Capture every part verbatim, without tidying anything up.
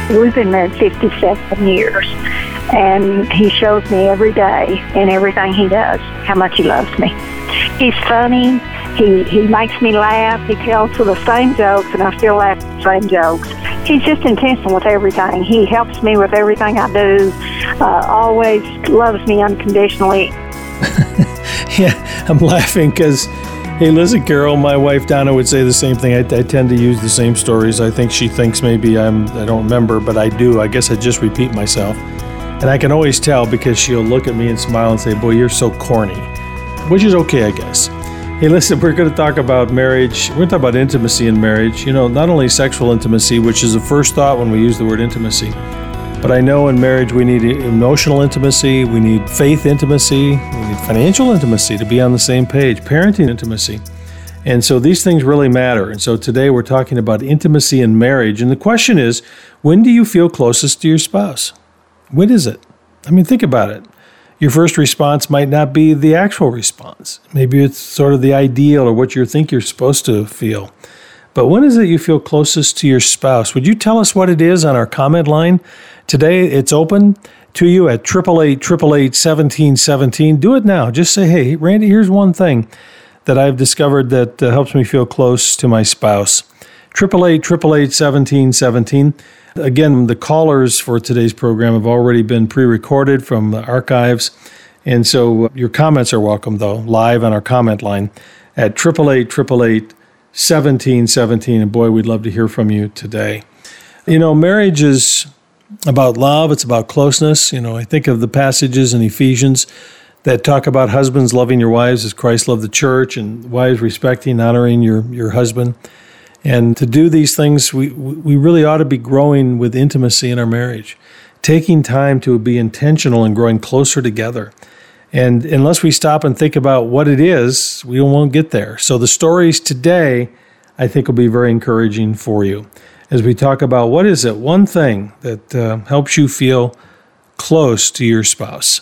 We've been married fifty-seven years, and he shows me every day in everything he does how much he loves me. He's funny. He he makes me laugh. He tells the same jokes, and I still laugh at the same jokes. He's just intentional with everything. He helps me with everything I do, uh, always loves me unconditionally. Yeah, I'm laughing because, hey, listen, Carol, my wife Donna would say the same thing. I, I tend to use the same stories. I think she thinks maybe I'm, I don't remember, but I do. I guess I just repeat myself. And I can always tell because she'll look at me and smile and say, boy, you're so corny, which is okay, I guess. Hey, listen, we're going to talk about marriage. We're going to talk about intimacy in marriage. You know, not only sexual intimacy, which is the first thought when we use the word intimacy, but I know in marriage we need emotional intimacy, we need faith intimacy, we need financial intimacy to be on the same page, parenting intimacy. And so these things really matter. And so today we're talking about intimacy in marriage. And the question is, when do you feel closest to your spouse? When is it? I mean, think about it. Your first response might not be the actual response. Maybe it's sort of the ideal or what you think you're supposed to feel. But when is it you feel closest to your spouse? Would you tell us what it is on our comment line? Today, it's open to you at eight eight eight, eight eight eight, one seven one seven. Do it now. Just say, hey, Randy, here's one thing that I've discovered that uh, helps me feel close to my spouse. eight eight eight, eight eight eight, one seven one seven. Again, the callers for today's program have already been pre-recorded from the archives. And so your comments are welcome, though, live on our comment line at eight eight eight, eight eight eight, one seven one seven. And boy, we'd love to hear from you today. You know, marriage is about love. It's about closeness. You know, I think of the passages in Ephesians that talk about husbands loving your wives as Christ loved the church, and wives respecting, honoring your, your husband. And to do these things, we we really ought to be growing with intimacy in our marriage, taking time to be intentional and growing closer together. And unless we stop and think about what it is, we won't get there. So the stories today, I think, will be very encouraging for you as we talk about what is it, one thing that uh, helps you feel close to your spouse.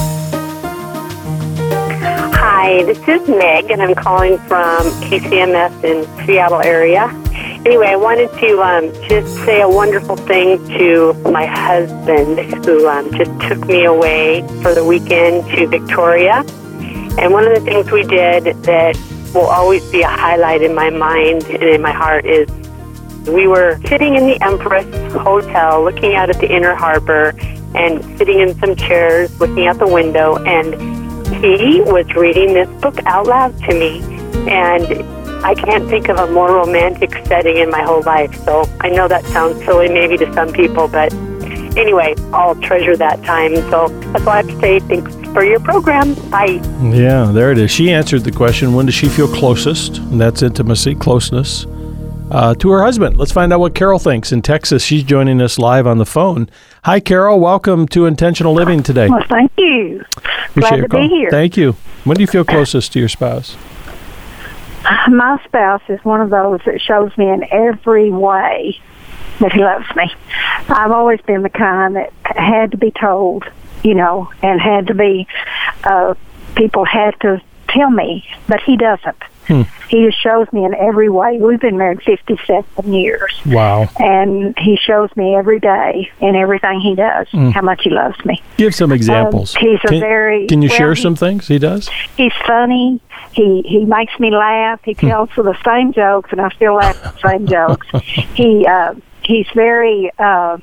Hi, this is Meg, and I'm calling from K C M S in Seattle area. Anyway, I wanted to um, just say a wonderful thing to my husband, who um, just took me away for the weekend to Victoria. And one of the things we did that will always be a highlight in my mind and in my heart is we were sitting in the Empress Hotel looking out at the Inner Harbor and sitting in some chairs looking out the window, and he was reading this book out loud to me, and I can't think of a more romantic setting in my whole life. So I know that sounds silly maybe to some people, but anyway, I'll treasure that time. So that's all I have to say. Thanks for your program. Bye. Yeah, there it is. She answered the question, when does she feel closest? And that's intimacy, closeness, uh, to her husband. Let's find out what Carol thinks in Texas. She's joining us live on the phone. Hi, Carol. Welcome to Intentional Living today. Well, thank you. Appreciate Glad your to call. be here. Thank you. When do you feel closest to your spouse? My spouse is one of those that shows me in every way that he loves me. I've always been the kind that had to be told, you know, and had to be, uh, people had to tell me, but he doesn't. Hmm. He just shows me in every way. We've been married fifty-seven years. Wow. And he shows me every day in everything he does hmm. how much he loves me. Give some examples. Um, he's a can, very... Can you well, share he, some things he does? He's funny. He he makes me laugh. He tells hmm. the same jokes, and I still laugh at the same jokes. He uh, He's very... Uh,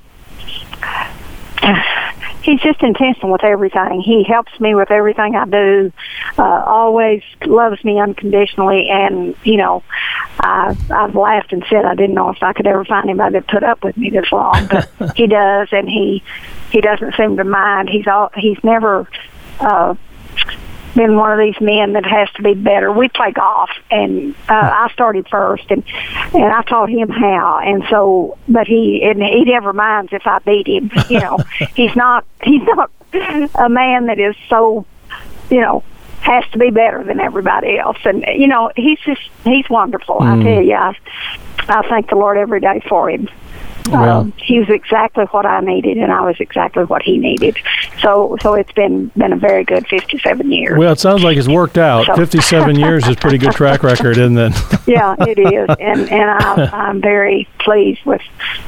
He's just intentional with everything. He helps me with everything I do, uh, always loves me unconditionally, and, you know, I, I've laughed and said I didn't know if I could ever find anybody that put up with me this long, but he does, and he he doesn't seem to mind. He's all, he's never uh, been one of these men that has to be better. We play golf, and uh, I started first, and and I taught him how, and so, but he and he never minds if I beat him. You know, he's not he's not a man that is so, you know, has to be better than everybody else, and you know, he's just he's wonderful. Mm. I tell you, I, I thank the Lord every day for him. Well, um, he was exactly what I needed, and I was exactly what he needed. So, so it's been been a very good fifty-seven years. Well, it sounds like it's worked out. So. fifty-seven years is a pretty good track record, isn't it? Yeah, it is, and and I, I'm very pleased with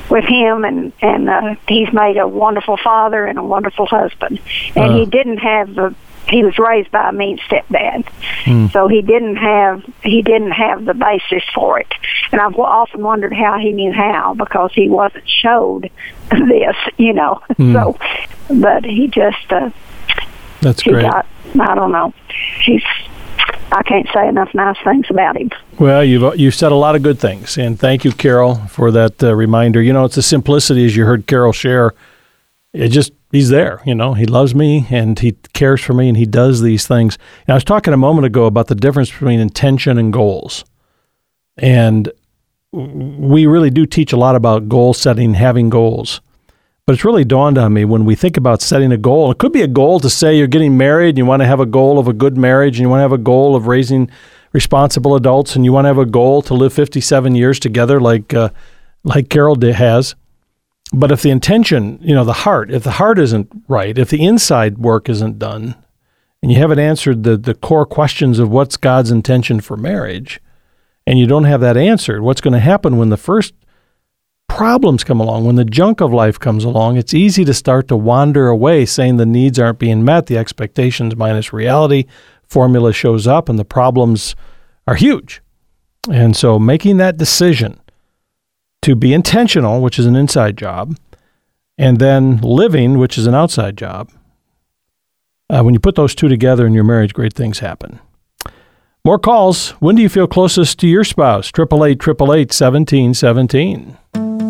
with him, and and uh, he's made a wonderful father and a wonderful husband. And uh. he didn't have the. He was raised by a mean stepdad, mm. so he didn't have he didn't have the basis for it. And I've often wondered how he knew how, because he wasn't showed this, you know. Mm. So, but he just uh, that's he great. Got, I don't know. He's I can't say enough nice things about him. Well, you've you've said a lot of good things, and thank you, Carol, for that uh, reminder. You know, it's the simplicity, as you heard Carol share. It just he's there, you know. He loves me, and he cares for me, and he does these things. And I was talking a moment ago about the difference between intention and goals, and we really do teach a lot about goal setting, having goals. But it's really dawned on me when we think about setting a goal. It could be a goal to say you're getting married, and you want to have a goal of a good marriage, and you want to have a goal of raising responsible adults, and you want to have a goal to live fifty-seven years together, like uh, like Carol has. But if the intention, you know, the heart, if the heart isn't right, if the inside work isn't done, and you haven't answered the, the core questions of what's God's intention for marriage, and you don't have that answered, what's going to happen when the first problems come along, when the junk of life comes along, it's easy to start to wander away, saying the needs aren't being met, the expectations minus reality formula shows up, and the problems are huge. And so making that decision to be intentional, which is an inside job, and then living, which is an outside job. Uh, when you put those two together in your marriage, great things happen. More calls. When do you feel closest to your spouse? eight eight eight, eight eight eight, one seven one seven.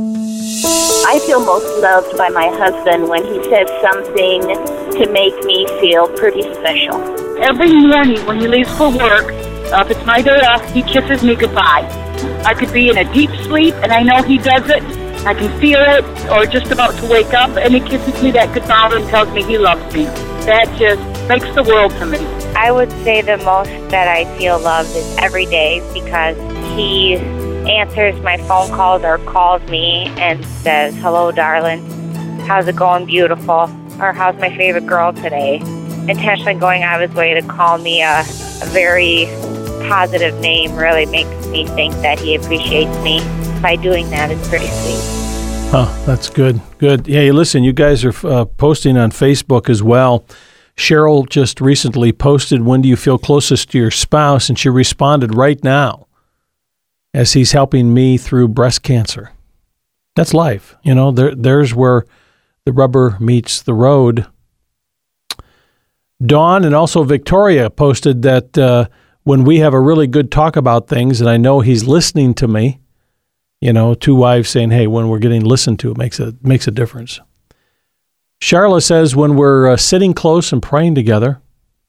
I feel most loved by my husband when he says something to make me feel pretty special. Every morning when he leaves for work, uh, if it's my day off, he kisses me goodbye. I could be in a deep sleep, and I know he does it. I can feel it, or just about to wake up, and he kisses me that goodbye and tells me he loves me. That just makes the world to me. I would say the most that I feel loved is every day, because he answers my phone calls or calls me and says, "Hello, darling. How's it going, beautiful?" Or "How's my favorite girl today?" Intentionally going out of his way to call me a, a very positive name really makes me think that he appreciates me. By doing that, it's pretty sweet. Oh, that's good. Good. Hey, listen, you guys are uh, posting on Facebook as well. Cheryl just recently posted, when do you feel closest to your spouse? And she responded right now as he's helping me through breast cancer. That's life. You know, there, there's where the rubber meets the road. Dawn and also Victoria posted that uh, when we have a really good talk about things, and I know he's listening to me, you know, two wives saying, hey, when we're getting listened to, it makes a, makes a difference. Charla says when we're uh, sitting close and praying together.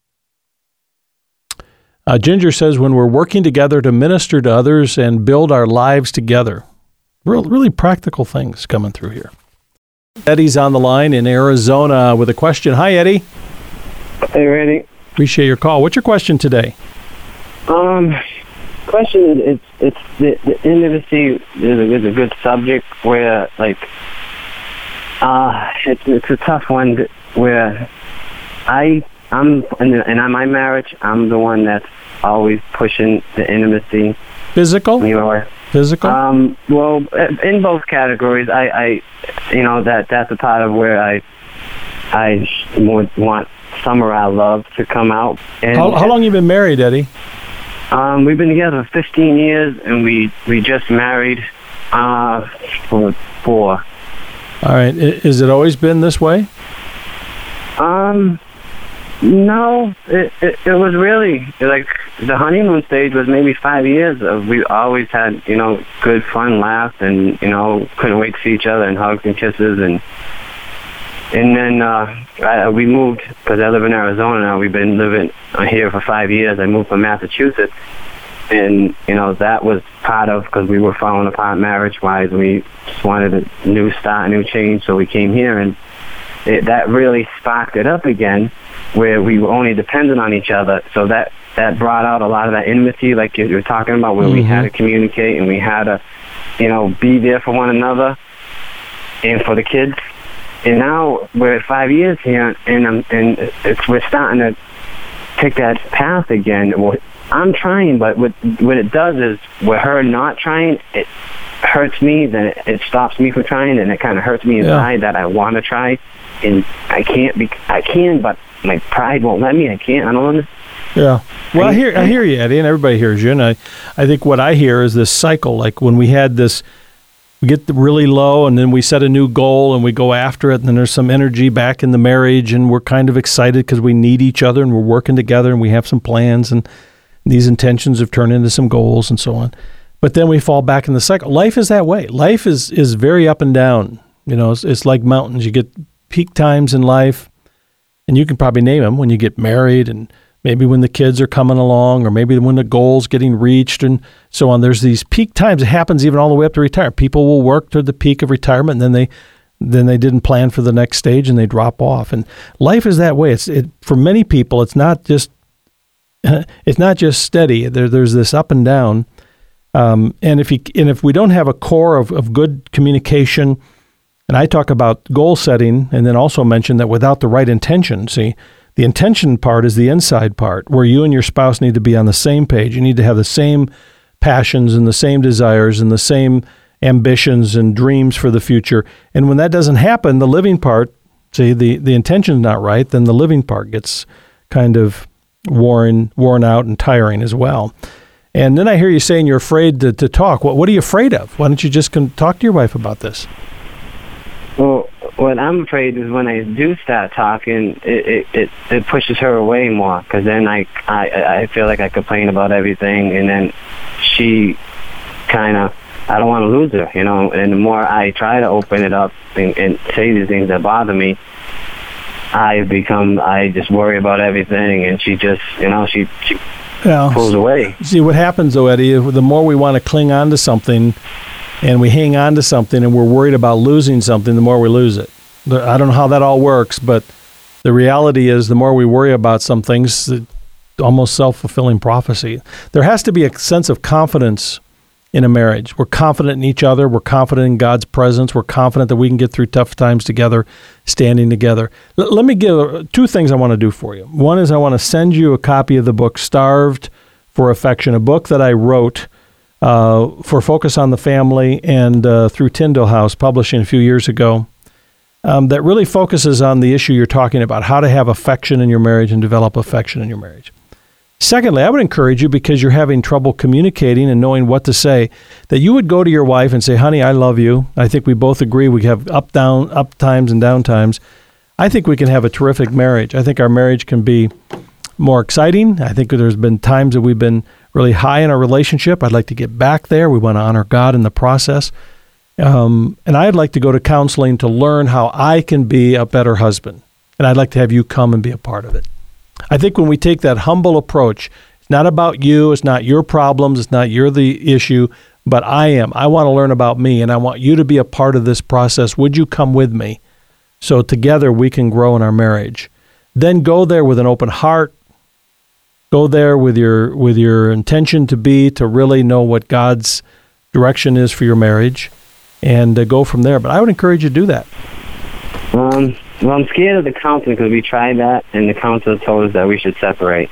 Uh, Ginger says when we're working together to minister to others and build our lives together. Real, really practical things coming through here. Eddie's on the line in Arizona with a question. Hi, Eddie. Hey, Randy. Appreciate your call. What's your question today? Um, question is, it's, it's the, the intimacy is a, is a good subject where, like, uh, it's it's a tough one where I I'm in, the, in my marriage I'm the one that's always pushing the intimacy. Physical. You know, Physical. Um. Well, in both categories, I, I, you know, that that's a part of where I, I would want some of our love to come out. And how, how long you been married, Eddie? Um, we've been together for fifteen years, and we, we just married uh, for four. All right. Is it always been this way? Um, no. It, it it was really, like, the honeymoon stage was maybe five years. Of, we always had, you know, good, fun laughs, and, you know, couldn't wait to see each other, and hugs and kisses, and And then uh, I, we moved, because I live in Arizona now. We've been living here for five years. I moved from Massachusetts. And, you know, that was part of, because we were falling apart marriage-wise. We just wanted a new start, a new change, so we came here. And it, that really sparked it up again, where we were only dependent on each other. So that, that brought out a lot of that intimacy, like you were talking about, where mm-hmm. we had to communicate and we had to, you know, be there for one another and for the kids. And now we're at five years here, and um, and it's we're starting to take that path again. I'm trying, but what what it does is, with her not trying, it hurts me. Then it, it stops me from trying, and it kind of hurts me inside yeah. that I want to try, and I can't. Be, I can, but my pride won't let me. I can't. I don't understand. Yeah. Well, I hear I hear you, Eddie, and everybody hears you. And I, I think what I hear is this cycle. Like when we had this, we get really low, and then we set a new goal, and we go after it, and then there's some energy back in the marriage, and we're kind of excited because we need each other, and we're working together, and we have some plans, and these intentions have turned into some goals, and so on. But then we fall back in the cycle. Life is that way. Life is, is very up and down. You know, it's, it's like mountains. You get peak times in life, and you can probably name them when you get married, and maybe when the kids are coming along, or maybe when the goal's getting reached and so on. There's these peak times. It happens even all the way up to retirement. People will work to the peak of retirement, and then they then they didn't plan for the next stage, and they drop off. And life is that way. It's it, for many people, it's not just it's not just steady. There, there's this up and down. Um, and if you and if we don't have a core of, of good communication, and I talk about goal setting, and then also mention that without the right intention, see, the intention part is the inside part, where you and your spouse need to be on the same page. You need to have the same passions and the same desires and the same ambitions and dreams for the future. And when that doesn't happen, the living part, see, the, the intention's not right, then the living part gets kind of worn, worn out and tiring as well. And then I hear you saying you're afraid to, to talk. What, what are you afraid of? Why don't you just con- talk to your wife about this? Well, what I'm afraid is when I do start talking, it it, it, it pushes her away more, because then I, I I feel like I complain about everything, and then she kind of, I don't want to lose her, you know. And the more I try to open it up and, and say these things that bother me, I become, I just worry about everything, and she just, you know, she, she yeah. pulls away. See, what happens, though, Eddie, the more we want to cling on to something, and we hang on to something, and we're worried about losing something, the more we lose it. I don't know how that all works, but the reality is the more we worry about some things, it's almost self-fulfilling prophecy. There has to be a sense of confidence in a marriage. We're confident in each other. We're confident in God's presence. We're confident that we can get through tough times together, standing together. L- let me give two things I want to do for you. One is I want to send you a copy of the book, Starved for Affection, a book that I wrote Uh, for Focus on the Family and uh, through Tyndale House Publishing a few years ago, um, that really focuses on the issue you're talking about, how to have affection in your marriage and develop affection in your marriage. Secondly, I would encourage you, because you're having trouble communicating and knowing what to say, that you would go to your wife and say, honey, I love you. I think we both agree we have up, down, up times and down times. I think we can have a terrific marriage. I think our marriage can be more exciting. I think there's been times that we've been really high in our relationship. I'd like to get back there. We want to honor God in the process. Um, and I'd like to go to counseling to learn how I can be a better husband. And I'd like to have you come and be a part of it. I think when we take that humble approach, it's not about you, it's not your problems, it's not you're the issue, but I am. I want to learn about me, and I want you to be a part of this process. Would you come with me so together we can grow in our marriage? Then go there with an open heart. Go there with your with your intention to be, to really know what God's direction is for your marriage, and uh, go from there. But I would encourage you to do that. Um, well, I'm scared of the counseling, because we tried that, and the counselor told us that we should separate.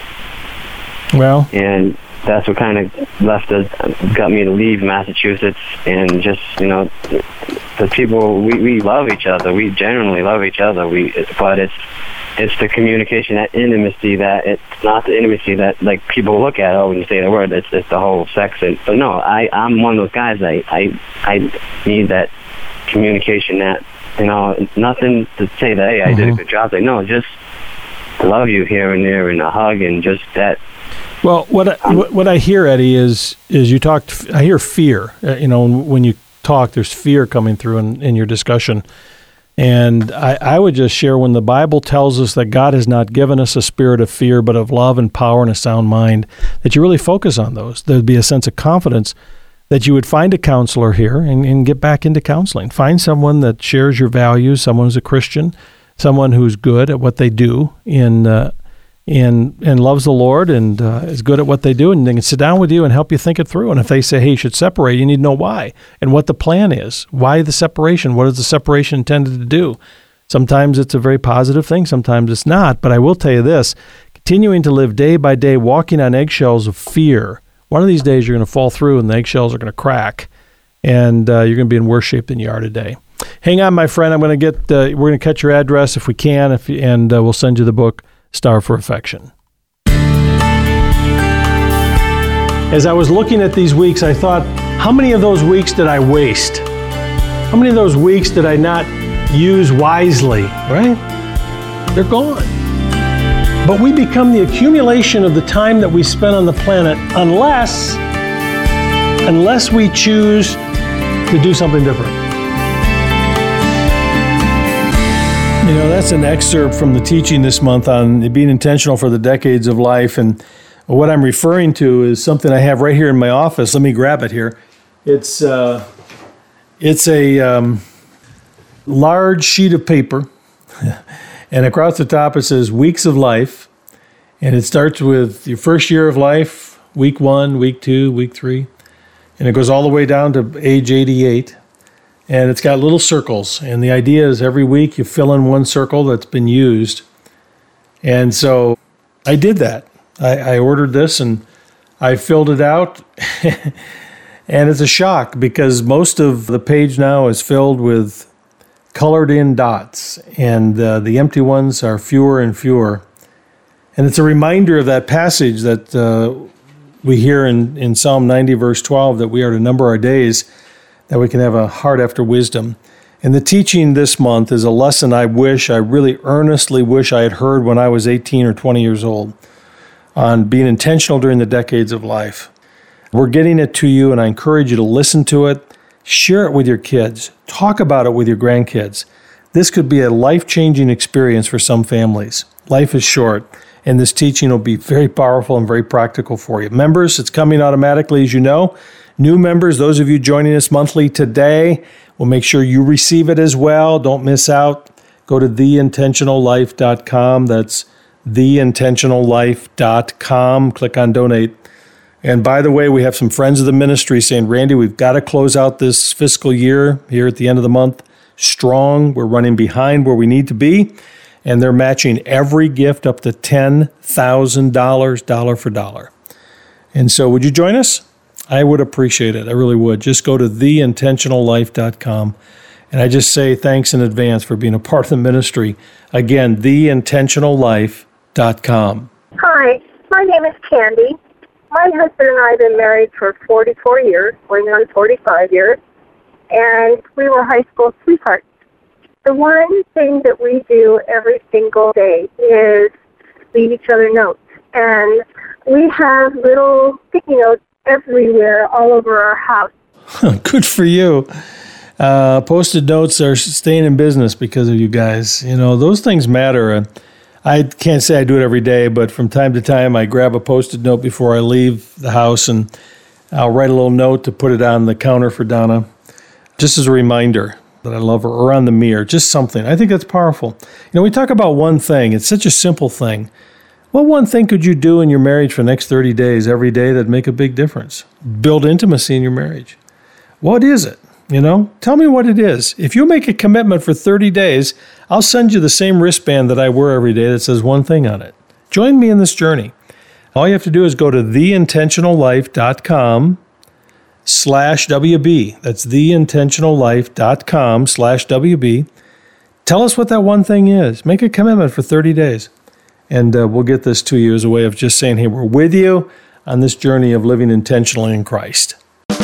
Well, and that's what kind of left us, got me to leave Massachusetts, and just, you know, the people, we, we love each other. We genuinely love each other. We, but it's it's the communication, that intimacy, that it's not the intimacy that, like, people look at, oh, when you say the word, it's, it's the whole sex. And, but no, I, I'm one of those guys, I, I, I need that communication, that, you know, nothing to say that, hey, I mm-hmm. did a good job. Like, no, just love you here and there, and a hug, and just that. Well, what I, um, what I hear, Eddie, is is you talked, I hear fear. Uh, you know, when you talk, there's fear coming through in, in your discussion. And I, I would just share, when the Bible tells us that God has not given us a spirit of fear, but of love and power and a sound mind, that you really focus on those. There'd be a sense of confidence that you would find a counselor here and, and get back into counseling. Find someone that shares your values, someone who's a Christian, someone who's good at what they do in uh, and and loves the Lord and uh, is good at what they do, and they can sit down with you and help you think it through. And if they say, hey, you should separate, you need to know why and what the plan is. Why the separation? What is the separation intended to do? Sometimes it's a very positive thing. Sometimes it's not. But I will tell you this, continuing to live day by day, walking on eggshells of fear. One of these days you're going to fall through and the eggshells are going to crack, and uh, you're going to be in worse shape than you are today. Hang on, my friend. I'm going to get. Uh, we're going to catch your address if we can, if and uh, we'll send you the book Starve for Affection. As I was looking at these weeks, I thought, how many of those weeks did I waste? How many of those weeks did I not use wisely? Right? They're gone. But we become the accumulation of the time that we spend on the planet unless, unless we choose to do something different. You know, that's an excerpt from the teaching this month on being intentional for the decades of life. And what I'm referring to is something I have right here in my office. Let me grab it here. It's, uh, it's a um, large sheet of paper. And across the top, it says Weeks of Life. And it starts with your first year of life, week one, week two, week three. And it goes all the way down to age eighty-eight. And it's got little circles. And the idea is every week you fill in one circle that's been used. And so I did that. I, I ordered this and I filled it out. And it's a shock because most of the page now is filled with colored in dots, and uh, the empty ones are fewer and fewer. And it's a reminder of that passage that uh, we hear in, in Psalm ninety, verse twelve, that we are to number our days, that we can have a heart after wisdom. And the teaching this month is a lesson I wish, I really earnestly wish I had heard when I was eighteen or twenty years old, on being intentional during the decades of life. We're getting it to you, and I encourage you to listen to it. Share it with your kids. Talk about it with your grandkids. This could be a life-changing experience for some families. Life is short, and this teaching will be very powerful and very practical for you. Members, it's coming automatically, as you know. New members, those of you joining us monthly today, we'll make sure you receive it as well. Don't miss out. Go to the intentional life dot com. That's the intentional life dot com. Click on Donate. And by the way, we have some friends of the ministry saying, Randy, we've got to close out this fiscal year here at the end of the month strong. We're running behind where we need to be. And they're matching every gift up to ten thousand dollars, dollar for dollar. And so would you join us? I would appreciate it. I really would. Just go to the intentional life dot com. And I just say thanks in advance for being a part of the ministry. Again, the intentional life dot com. Hi, my name is Candy. My husband and I have been married for forty-four years, going on forty-five years, and we were high school sweethearts. The one thing that we do every single day is leave each other notes. And we have little sticky notes everywhere, all over our house. Good for you. Uh, Post-it notes are staying in business because of you guys. You know, those things matter. Uh, I can't say I do it every day, but from time to time I grab a Post-it note before I leave the house, and I'll write a little note to put it on the counter for Donna, just as a reminder that I love her, or on the mirror, just something. I think that's powerful. You know, we talk about one thing. It's such a simple thing. What one thing could you do in your marriage for the next thirty days, every day, that'd make a big difference? Build intimacy in your marriage. What is it? You know, tell me what it is. If you make a commitment for thirty days, I'll send you the same wristband that I wear every day that says one thing on it. Join me in this journey. All you have to do is go to the intentional life dot com slash W B. That's the intentional life dot com slash W B. Tell us what that one thing is. Make a commitment for thirty days. And uh, we'll get this to you as a way of just saying, hey, we're with you on this journey of living intentionally in Christ.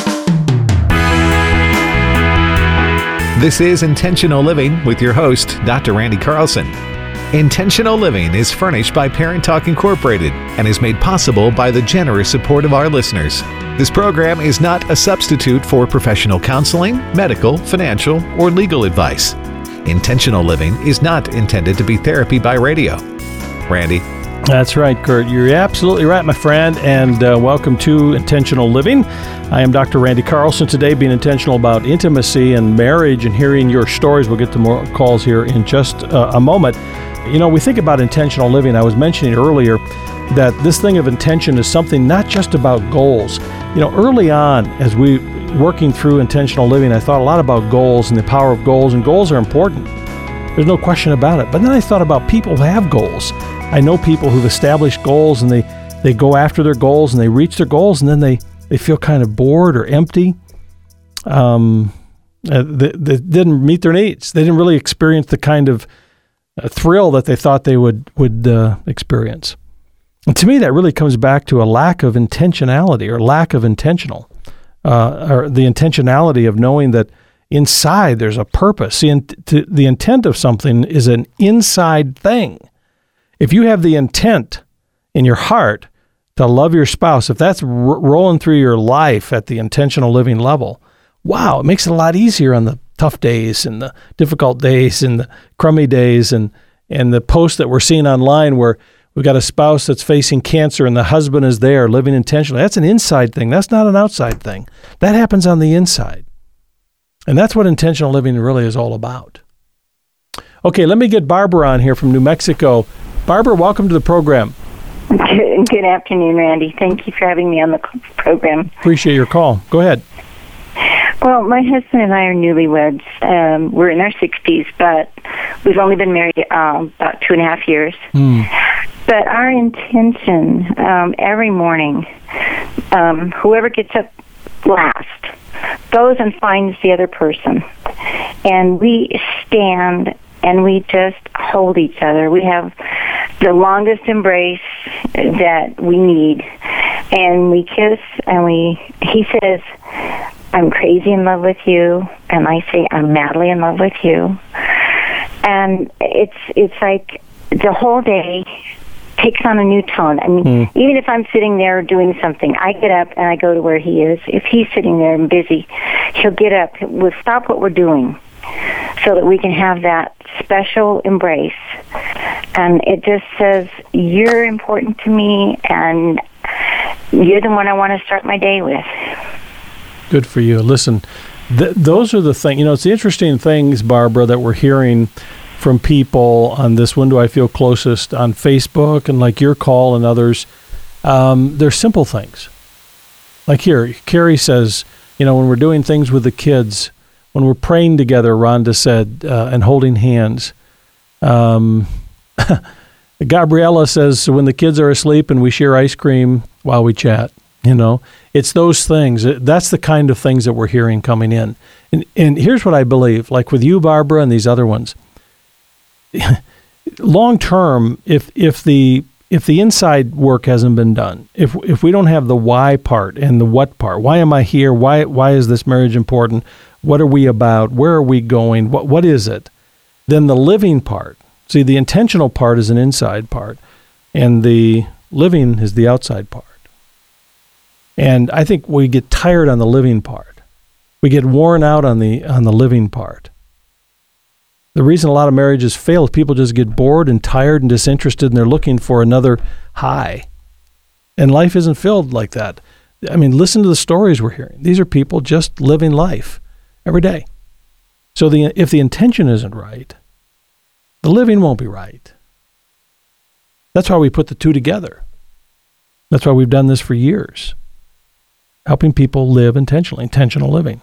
This is Intentional Living with your host, Doctor Randy Carlson. Intentional Living is furnished by Parent Talk Incorporated and is made possible by the generous support of our listeners. This program is not a substitute for professional counseling, medical, financial, or legal advice. Intentional Living is not intended to be therapy by radio. Randy? That's right, Kurt. You're absolutely right, my friend, and uh, welcome to Intentional Living. I am Doctor Randy Carlson today, being intentional about intimacy and marriage and hearing your stories. We'll get to more calls here in just uh, a moment. You know, we think about intentional living. I was mentioning earlier that this thing of intention is something not just about goals. You know, early on, as we working through intentional living, I thought a lot about goals and the power of goals, and goals are important. There's no question about it. But then I thought about people who have goals. I know people who've established goals and they, they go after their goals and they reach their goals and then they, they feel kind of bored or empty. Um, uh, they, they didn't meet their needs. They didn't really experience the kind of uh, thrill that they thought they would, would uh, experience. And to me, that really comes back to a lack of intentionality or lack of intentional, uh, or the intentionality of knowing that inside there's a purpose. The, to, the intent of something is an inside thing. If you have the intent in your heart to love your spouse, if that's r- rolling through your life at the intentional living level, wow, it makes it a lot easier on the tough days and the difficult days and the crummy days and, and the posts that we're seeing online where we've got a spouse that's facing cancer and the husband is there living intentionally. That's an inside thing. That's not an outside thing. That happens on the inside. And that's what intentional living really is all about. Okay, let me get Barbara on here from New Mexico. Barbara, welcome to the program. Good, good afternoon, Randy. Thank you for having me on the program. Appreciate your call. Go ahead. Well, my husband and I are newlyweds. Um, we're in our sixties, but we've only been married um, about two and a half years. Mm. But our intention um, every morning, um, whoever gets up last goes and finds the other person. And we stand and we just hold each other. We have the longest embrace that we need. And we kiss and we, he says, I'm crazy in love with you. And I say, I'm madly in love with you. And it's, it's like the whole day takes on a new tone. I mean, mm. even if I'm sitting there doing something, I get up and I go to where he is. If he's sitting there and busy, he'll get up. We'll stop what we're doing so that we can have that special embrace. And it just says, you're important to me, and you're the one I want to start my day with. Good for you. Listen, th- those are the things, you know, it's the interesting things, Barbara, that we're hearing from people on this When Do I Feel Closest on Facebook and like your call and others. Um, they're simple things. Like here, Carrie says, you know, when we're doing things with the kids, when we're praying together, Rhonda said, uh, and holding hands. Um, Gabriella says, when the kids are asleep and we share ice cream while we chat, you know, it's those things. That's the kind of things that we're hearing coming in. And, and here's what I believe, like with you, Barbara, and these other ones. Long term, if if the if the inside work hasn't been done, if if we don't have the why part and the what part, why am I here? Why why is this marriage important? What are we about? Where are we going? What what is it? Then the living part. See, the intentional part is an inside part, and the living is the outside part. And I think we get tired on the living part. We get worn out on the on the living part. The reason a lot of marriages fail is people just get bored and tired and disinterested, and they're looking for another high. And life isn't filled like that. I mean, listen to the stories we're hearing. These are people just living life every day. So the if the intention isn't right, the living won't be right. That's why we put the two together. That's why we've done this for years, helping people live intentionally, intentional living.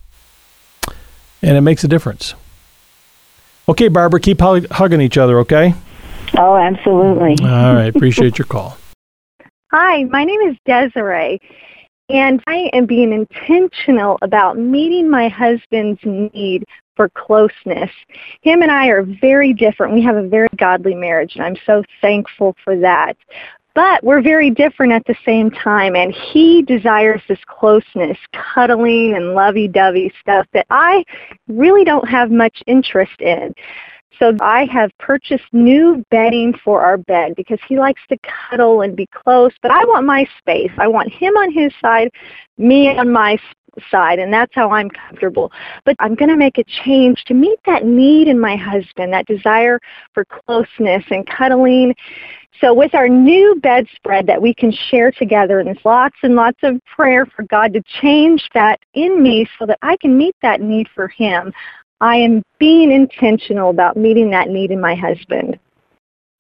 And it makes a difference. Okay, Barbara, keep hug- hugging each other, okay? Oh, absolutely. All right, appreciate your call. Hi, my name is Desiree, and I am being intentional about meeting my husband's need for closeness. Him and I are very different. We have a very godly marriage, and I'm so thankful for that. But we're very different at the same time, and he desires this closeness, cuddling and lovey-dovey stuff that I really don't have much interest in. So I have purchased new bedding for our bed because he likes to cuddle and be close, but I want my space. I want him on his side, me on my side, and that's how I'm comfortable. But I'm going to make a change to meet that need in my husband, that desire for closeness and cuddling. So with our new bedspread that we can share together, and there's lots and lots of prayer for God to change that in me so that I can meet that need for him, I am being intentional about meeting that need in my husband.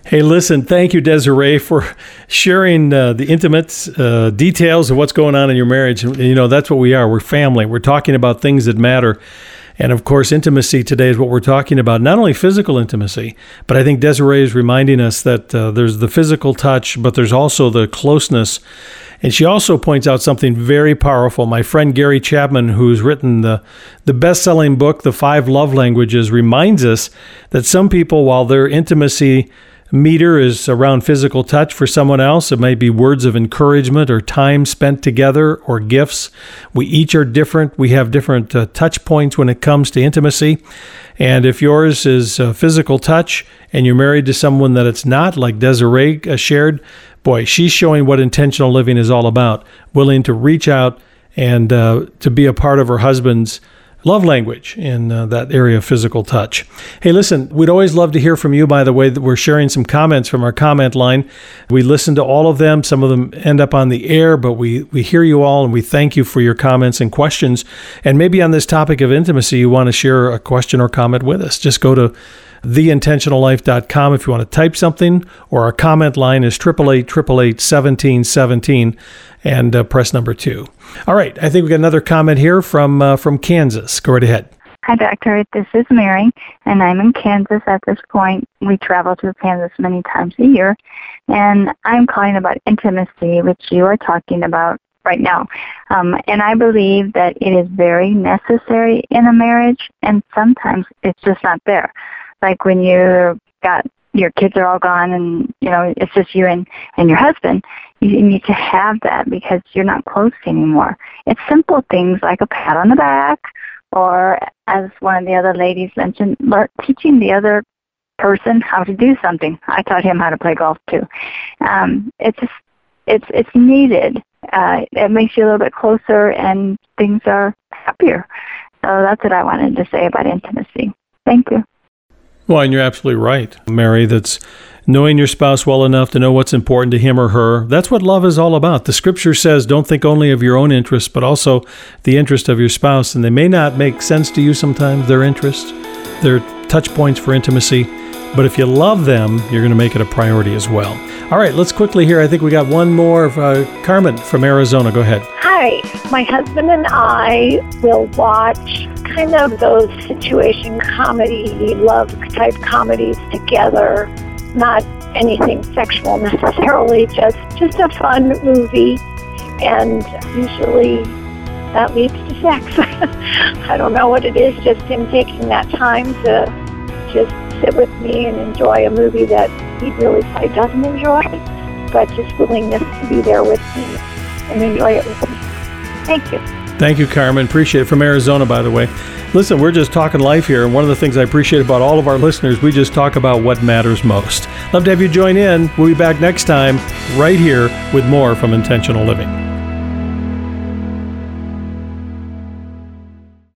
Hey, listen, thank you, Desiree, for sharing uh, the intimate uh, details of what's going on in your marriage. You know, that's what we are. We're family. We're talking about things that matter. And of course, intimacy today is what we're talking about, not only physical intimacy, but I think Desiree is reminding us that uh, there's the physical touch, but there's also the closeness. And she also points out something very powerful. My friend Gary Chapman, who's written the, the best-selling book, The Five Love Languages, reminds us that some people, while their intimacy meter is around physical touch, for someone else, it might be words of encouragement or time spent together or gifts. We each are different. We have different uh, touch points when it comes to intimacy. And if yours is uh, physical touch and you're married to someone that it's not, like Desiree uh, shared, boy, she's showing what intentional living is all about, willing to reach out and uh, to be a part of her husband's love language in uh, that area of physical touch. Hey, listen, we'd always love to hear from you, by the way, that we're sharing some comments from our comment line. We listen to all of them. Some of them end up on the air, but we, we hear you all, and we thank you for your comments and questions. And maybe on this topic of intimacy, you want to share a question or comment with us. Just go to the intentional life dot com if you want to type something, or our comment line is eight eight eight, eight eight eight, one seven one seven, and uh, press number two. All right, I think we got another comment here from uh, from Kansas. Go right ahead. Hi, Doctor. This is Mary, and I'm in Kansas at this point. We travel to Kansas many times a year, and I'm calling about intimacy, which you are talking about right now. Um, and I believe that it is very necessary in a marriage, and sometimes it's just not there. Like when you got your kids are all gone and, you know, it's just you and, and your husband, you need to have that because you're not close anymore. It's simple things like a pat on the back, or as one of the other ladies mentioned, learn, teaching the other person how to do something. I taught him how to play golf too. Um, it's just, it's it's needed. Uh, it makes you a little bit closer and things are happier. So that's what I wanted to say about intimacy. Thank you. Well, and you're absolutely right, Mary. That's knowing your spouse well enough to know what's important to him or her. That's what love is all about. The scripture says, don't think only of your own interests, but also the interest of your spouse. And they may not make sense to you sometimes, their interests, their touch points for intimacy. But if you love them, you're going to make it a priority as well. All right, let's quickly hear. I think we got one more. Uh, Carmen from Arizona. Go ahead. Hi. My husband and I will watch kind of those situation comedy, love type comedies together. Not anything sexual necessarily, just, just a fun movie. And usually that leads to sex. I don't know what it is, just him taking that time to just sit with me and enjoy a movie that he really probably doesn't enjoy, but just willingness to be there with me and enjoy it with me. Thank you. Thank you, Carmen. Appreciate it. From Arizona, by the way. Listen, we're just talking life here, and one of the things I appreciate about all of our listeners, we just talk about what matters most. Love to have you join in. We'll be back next time right here with more from Intentional Living.